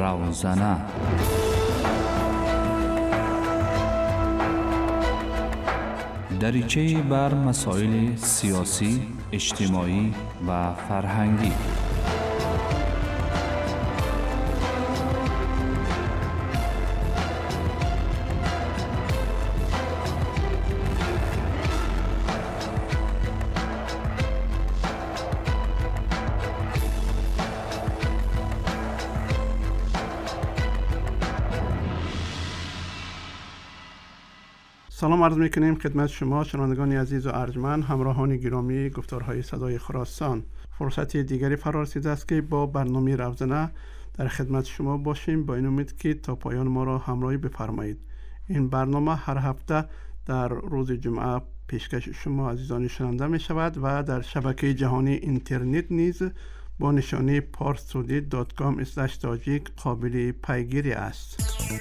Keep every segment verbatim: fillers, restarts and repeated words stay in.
روزنه. دریچه بر مسائل سیاسی، اجتماعی و فرهنگی. سلام عرض میکنیم خدمت شما شنوندگان عزیز و ارجمند، همراهان گرامی گفتارهای صدای خراسان. فرصت دیگری فرا رسیده است که با برنامه روزنه در خدمت شما باشیم، با این امید که تا پایان ما را همراهی بفرمایید. این برنامه هر هفته در روز جمعه پیشکش شما عزیزان شنونده می شود و در شبکه جهانی اینترنت نیز با نشانی parstoday دات com اسلش تاجیک قابل پیگیری است.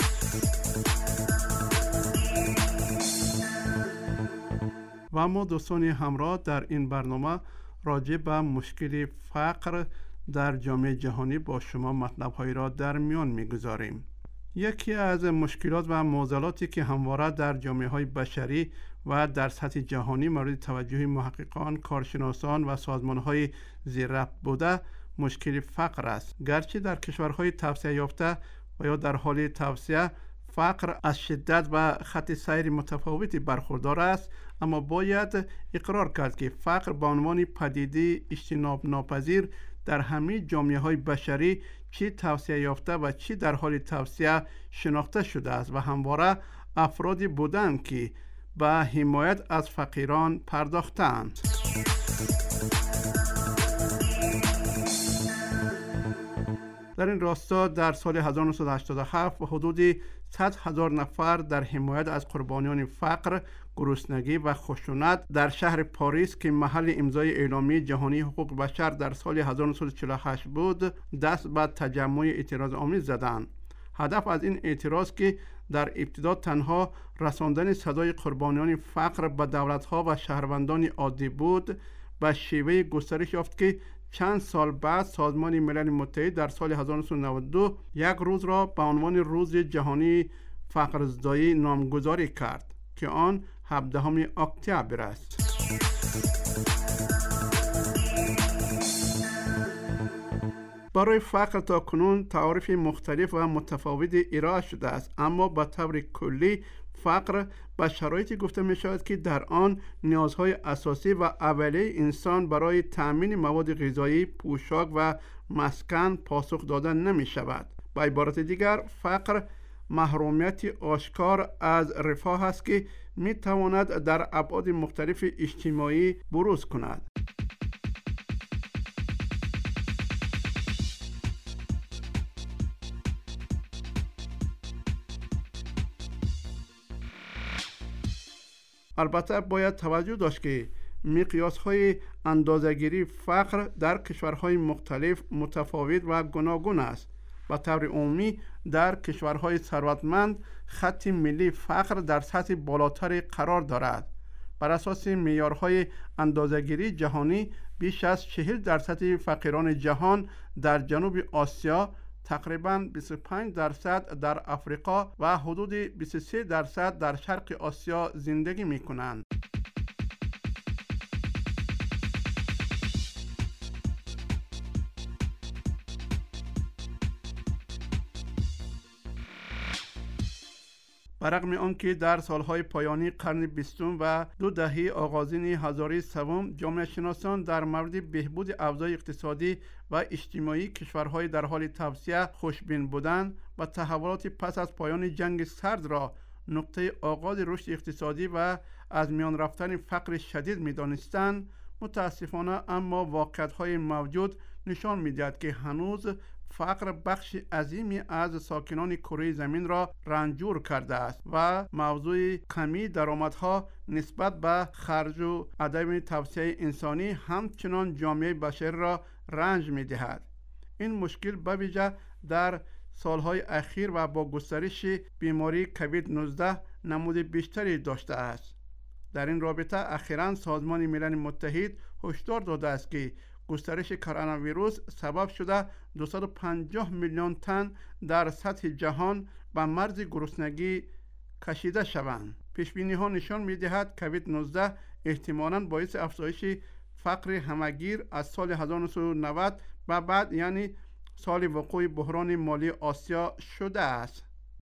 و اما دوستان همراه، در این برنامه راجع به مشکل فقر در جامعه جهانی با شما مطلب‌هایی را در میان می‌گذاریم. یکی از مشکلات و معضلاتی که همواره در جامعه‌های بشری و در سطح جهانی مورد توجه محققان، کارشناسان و سازمان‌های زیرربط بوده، مشکل فقر است. گرچه در کشورهای توسعه یافته و یا در حال توسعه فقر از شدت و خط سیر متفاوتی برخوردار است، اما باید اقرار کرد که فقر به عنوان پدیده اجتناب ناپذیر در همه جامعه‌های بشری، چه توسعه یافته و چه در حال توسعه، شناخته شده است و همواره افرادی بودند که به حمایت از فقیران پرداختند. در این راستا در سال هزار و نهصد و هشتاد و هفت و حدود صد هزار نفر در حمایت از قربانیان فقر، گرسنگی و خشونت در شهر پاریس که محل امضای اعلامیه جهانی حقوق بشر در سال هزار و نهصد و چهل و هشت بود، دست به تجمع اعتراض آمیز زدند. هدف از این اعتراض که در ابتدا تنها رساندن صدای قربانیان فقر به دولت‌ها و شهروندان عادی بود، به شیوه گسترش یافت که چند سال بعد سازمان ملل متحد در سال هزار و نهصد و نود و دو یک روز را به عنوان روز جهانی فقرزدایی نامگذاری کرد که آن هفدهم اکتبر است. برای فقر تا کنون تعاریف مختلف و متفاوت ارائه شده است، اما به طور کلی فقر به شرایطی گفته می شود که در آن نیازهای اساسی و اولیه انسان برای تأمین مواد غذایی، پوشاک و مسکن پاسخ داده نمی شود. به عبارت دیگر، فقر محرومیت آشکار از رفاه است که می تواند در ابعاد مختلف اجتماعی بروز کند. البته باید توجه داشت که مقیاس‌های اندازه‌گیری فقر در کشورهای مختلف متفاوت و گوناگون است. به طور عمومی در کشورهای ثروتمند خط ملی فقر در سطح بالاتری قرار دارد. بر اساس معیارهای اندازه‌گیری جهانی، بیش از چهل درصد فقیران جهان در جنوب آسیا، تقریباً بیست و پنج درصد در افریقا و حدود بیست و سه درصد در شرق آسیا زندگی می کنند. برغم آنکه در سالهای پایانی قرن بیستم و دو دهه آغازین هزاره سوم جامعه شناسان در مورد بهبود اوضاع اقتصادی و اجتماعی کشورهای در حال توسعه خوشبین بودند و تحولات پس از پایان جنگ سرد را نقطه آغاز رشد اقتصادی و از میان رفتن فقر شدید می‌دانستند، متاسفانه اما واقعیت‌های موجود نشان می‌دهد که هنوز فقر بخش عظیمی از ساکنان کره زمین را رنجور کرده است و موضوع کمی درآمدها نسبت به خرج و عدم توسعه انسانی همچنان جامعه بشری را رنج می‌دهد. این مشکل به ویژه در سالهای اخیر و با گسترش بیماری کوید نوزده نمود بیشتری داشته است. در این رابطه اخیراً سازمان ملل متحد هشدار داده است که گسترش کرونا ویروس سبب شده دویست و پنجاه میلیون تن در سطح جهان به مرز گرسنگی کشیده شوند. پیش بینی ها نشان می دهد کووید نوزده احتمالاً باعث افزایش فقر همگیر از سال هزار و نهصد و نود و بعد، یعنی سال وقوع بحران مالی آسیا شده است.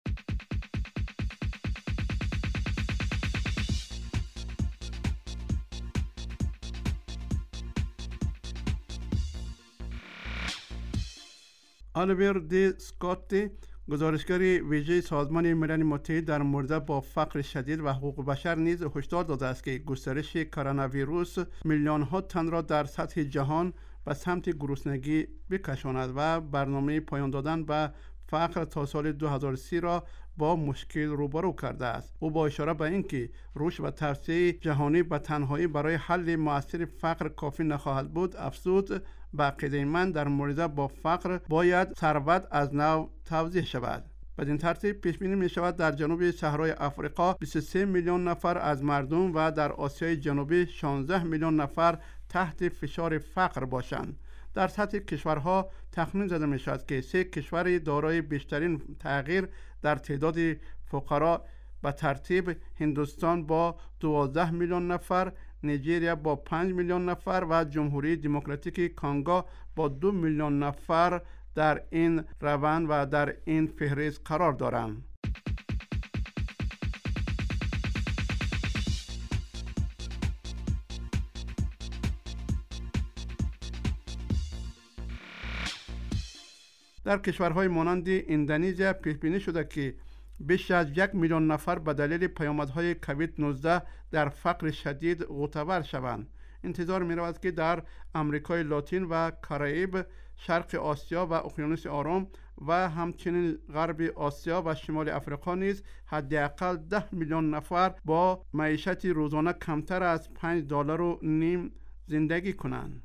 آلیور دی اسکات، گزارشگر ویژه سازمان ملل متحد در مورد با فقر شدید و حقوق بشر نیز هشدار داده است که گسترش کرونا ویروس میلیون ها تن را در سطح جهان به سمت گرسنگی بکشاند و برنامه پایان دادن به فقر تا سال دو هزار و سی را با مشکل روبرو کرده است. او با اشاره به اینکه رشد و توسعه جهانی به تنهایی برای حل مؤثر فقر کافی نخواهد بود، افزود به عقیده من در مورد با فقر باید ثروت از نو توزیع شود. بدین ترتیب پیش بینی می شود در جنوب صحرای آفریقا بیست و سه میلیون نفر از مردم و در آسیای جنوبی شانزده میلیون نفر تحت فشار فقر باشند. در سطح کشورها تخمین زده می شود که سه کشور دارای بیشترین تغییر در تعداد فقرا به ترتیب هندوستان با دوازده میلیون نفر، نیجریه با پنج میلیون نفر و جمهوری دموکراتیک کانگو با دو میلیون نفر در این روند و در این فهرست قرار دارند. در کشورهای مانند اندونزی پیش بینی شده که بیش از یک میلیون نفر به دلیل پیامدهای کووید نوزده در فقر شدید غوطه‌ور شوند. انتظار می رود که در امریکای لاتین و کرائیب، شرق آسیا و اقیانوس آرام و همچنین غرب آسیا و شمال افریقا نیز حداقل ده میلیون نفر با معیشت روزانه کمتر از پنج دلار و نیم زندگی کنند.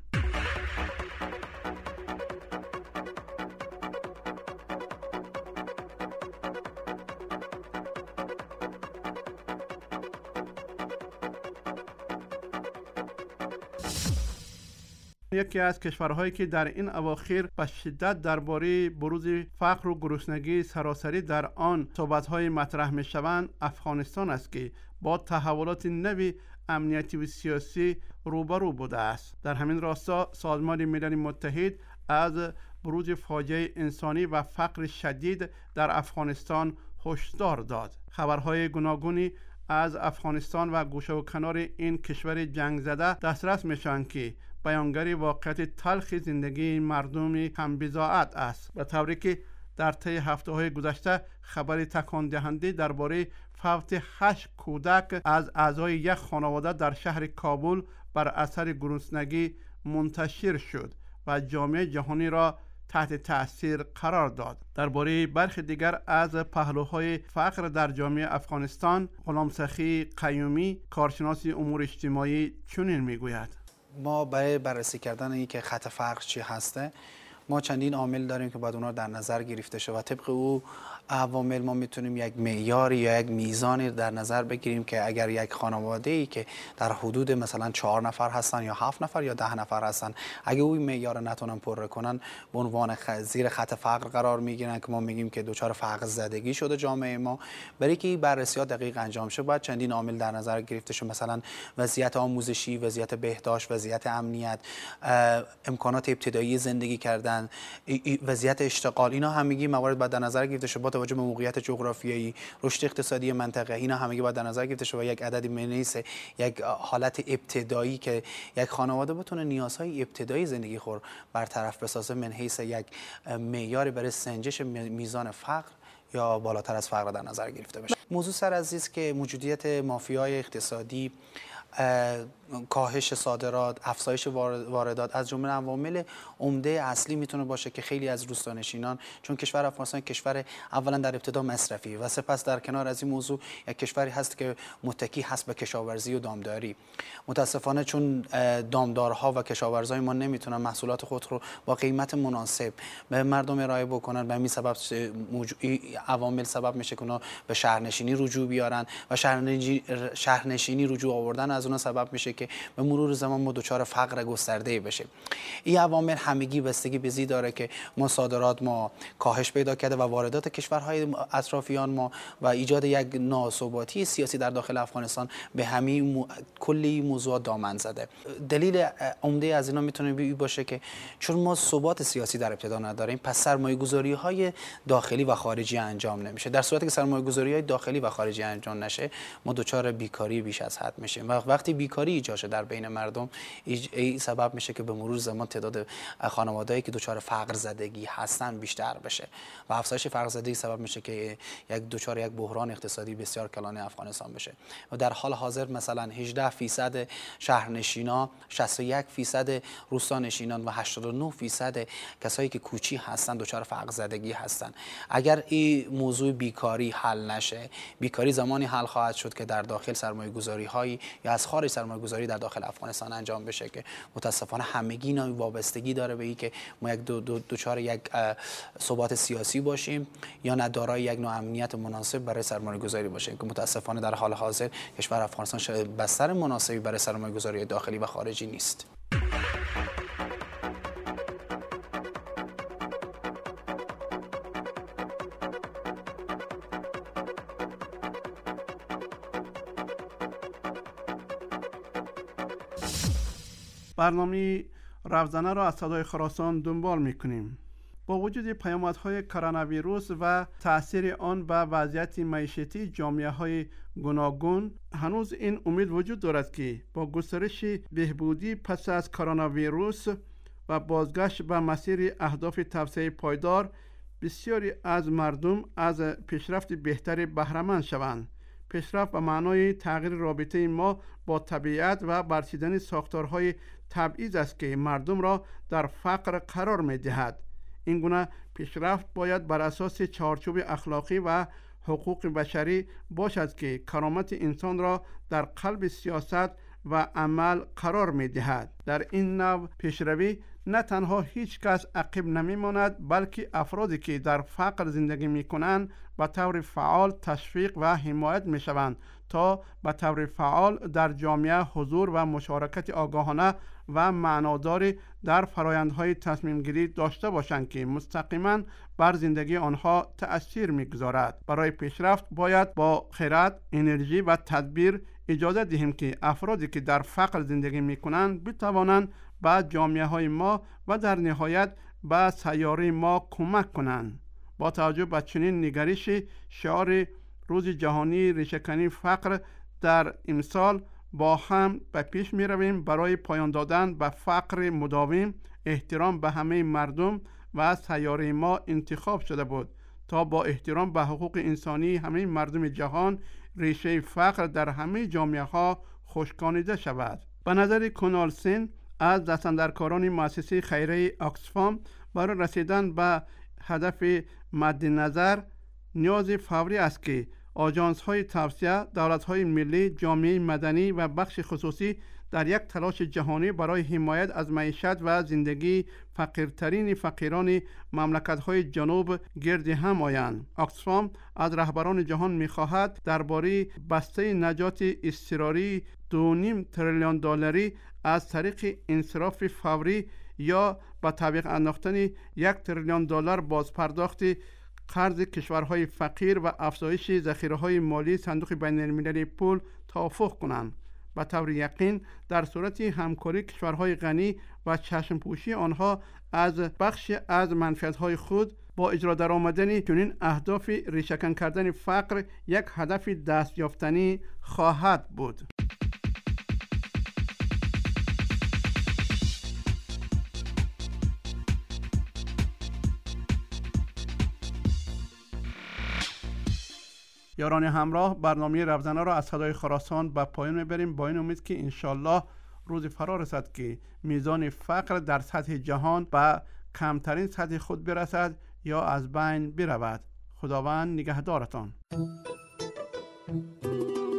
یکی از کشورهایی که در این اواخر به شدت درباره بروز فقر و گرسنگی سراسری در آن صحبت‌های مطرح می‌شوند افغانستان است که با تحولات نوی امنیتی و سیاسی روبرو بوده است. در همین راستا سازمان ملل متحد از بروز فاجعه انسانی و فقر شدید در افغانستان هشدار داد. خبرهای گوناگونی از افغانستان و گوشه و کنار این کشور جنگ زده دسترس میشن که بیانگر واقعیت تلخ زندگی مردم کم‌بضاعت است، به طوری که در طی هفته‌های گذشته خبر تکان دهنده درباره فوت هشت کودک از اعضای یک خانواده در شهر کابل بر اثر گرسنگی منتشر شد و جامعه جهانی را تحت تأثیر قرار داد. درباره برخی دیگر از پهلوهای فقر در جامعه افغانستان، غلام سخی قیومی، کارشناس امور اجتماعی چنین میگوید: ما برای بررسی کردن اینکه خط فقر چی هسته، ما چندین عامل داریم که باید اونا در نظر گرفته شه و طبق او عوامل ما میتونیم یک معیاری یا یک میزانی در نظر بگیریم که اگر یک خانواده ای که در حدود مثلا چهار نفر هستن یا هفت نفر یا ده نفر هستن، اگه اون معیار نتونن پر کنن، به عنوان زیر خط فقر قرار میگیرن که ما میگیم که دچار فقر زدگی شده جامعه ما. برای که این بررسی‌ها دقیق انجام شه باید چندین عامل در نظر گرفته شه، مثلا وضعیت آموزشی، وضعیت بهداشت، وضعیت امنیت، امکانات ابتدایی زندگی کردن، وضعیت اشتغال، اینا همگی موارد باید در نظر گرفته شه. با توجه به موقعیت جغرافیایی، رشد اقتصادی منطقه، اینا همگی باید در نظر گرفته شه و یک عددی منیس یک حالت ابتدایی که یک خانواده بتونه نیازهای ابتدایی زندگی خور برطرف بسازه من حیث یک معیاری برای سنجش میزان فقر یا بالاتر از فقر در نظر گرفته بشه. موضوع سر عزیز که موجودیت مافیای اقتصادی، کاهش صادرات، افزایش واردات از جمله عوامل عمده اصلی میتونه باشه که خیلی از روستانشینان، چون کشور افغانستان کشور اولا در ابتدا مصرفی و سپس در کنار از این موضوع یک کشوری هست که متکی هست به کشاورزی و دامداری. متاسفانه چون دامدارها و کشاورزای ما نمیتونن محصولات خود رو با قیمت مناسب به مردم ارائه بکنن، به همین سبب عوامل سبب میشه که اونا به شهرنشینی رجوع بیارن و شهرنشینی رجوع آوردن از اونها سبب میشه که به مرور زمان ما دچار فقر گسترده بشیم. این عوامل همگی بستگی به زی داره که ما صادرات ما کاهش پیدا کرده و واردات کشورهای اطرافیان ما و ایجاد یک ناثباتی سیاسی در داخل افغانستان به همین مو... کلی موضوعات دامن زده. دلیل عمده از اینا میتونه بی باشه که چون ما ثبات سیاسی در ابتدا نداریم، پس سرمایه‌گذاری‌های داخلی و خارجی انجام نمیشه. در صورتی که سرمایه‌گذاری‌های داخلی و خارجی انجام نشه، ما دچار بیکاری بیش از حد میشیم و وقتی بیکاری ایجاد شه در بین مردم، این سبب میشه که به مرور زمان تعداد خانوادهایی که دچار فقر زدگی هستن بیشتر بشه و افزایش فقر زدگی سبب میشه که یک دچار یک بحران اقتصادی بسیار کلان افغانستان بشه. و در حال حاضر مثلا هجده فیصد شهرنشینا، شصت و یک فیصد روستانشینان و هشتاد و نه فیصد کسایی که کوچی هستن دچار فقر زدگی هستن. اگر این موضوع بیکاری حل نشه، بیکاری زمانی حل خواهد شد که در داخل سرمایه گذاری هایی یا از خارج سرمایه گذاری در داخل افغانستان انجام بشه که متاسفانه همگی اینا وابستگی داره به این که ما یک دو دو دچار یک ثبات سیاسی باشیم یا نه دارای یک نوع امنیت مناسب برای سرمایه گذاری باشیم که متاسفانه در حال حاضر کشور افغانستان بستر مناسبی برای سرمایه گذاری داخلی و خارجی نیست. برنامه رفزنه را از صدای خراسان دنبال میکنیم. با وجود پیامدهای کرونا ویروس و تأثیر آن به وضعیت معیشتی جامعه های گوناگون، هنوز این امید وجود دارد که با گسترش بهبودی پس از کرونا ویروس و بازگشت به مسیر اهداف توسعه پایدار، بسیاری از مردم از پیشرفت بهتری بهره مند شوند. پیشرفت به معنای تغییر رابطه ما با طبیعت و برچیدن ساختارهای تبعیض است که مردم را در فقر قرار می دهد. این گونه پیشرفت باید بر اساس چارچوب اخلاقی و حقوق بشری باشد که کرامت انسان را در قلب سیاست و عمل قرار می دهد. در این نوع پیشروی نه تنها هیچ کس عقب نمی ماند، بلکه افرادی که در فقر زندگی می کنند به طور فعال تشویق و حمایت می شوند تا به طور فعال در جامعه حضور و مشارکت آگاهانه و معناداری در فرایندهای تصمیم گیری داشته باشند که مستقیما بر زندگی آنها تأثیر می‌گذارد. برای پیشرفت باید با خرد، انرژی و تدبیر اجازه دهیم که افرادی که در فقر زندگی می‌کنند بتوانند به جامعه‌های ما و در نهایت به سیاره ما کمک کنند. با توجه به چنین نگرش، شعار روز جهانی ریشه‌کنی فقر در امسال با هم به پیش می رویم برای پایان دادن به فقر مداوم، احترام به همه مردم و سیاره ما انتخاب شده بود تا با احترام به حقوق انسانی همه مردم جهان ریشه فقر در همه جامعه ها خشکانیده شود. به نظر کنال سن از دستاندرکاران مؤسسه خیریه آکسفام، برای رسیدن به هدف مد نظر نیاز فوری است که آژانس های توسعه، دولت های ملی، جامعه مدنی و بخش خصوصی در یک تلاش جهانی برای حمایت از معیشت و زندگی فقیرترین فقیران مملکت های جنوب گرد هم آیند. آکسفام از رهبران جهان می خواهد درباره بسته نجات اضطراری دو نیم تریلیون دلاری از طریق انصراف فوری یا با تعویق انداختن یک تریلیون دلار بازپرداخت قرض کشورهای فقیر و افزایش ذخیره‌های مالی صندوق بین‌المللی پول توافق کنند. به طور یقین در صورت همکاری کشورهای غنی و چشمپوشی آنها از بخش از منفعت‌های خود با اجرا درآمدن چنین اهداف ریشه‌کن کردن فقر یک هدف دستیافتنی خواهد بود. یاران همراه، برنامه رفزنه را از صدای خراسان به پایان میبریم با این امید که انشالله روز فرا رسد که میزان فقر در سطح جهان به کمترین سطح خود برسد یا از بین برود. خداوند نگهدارتان.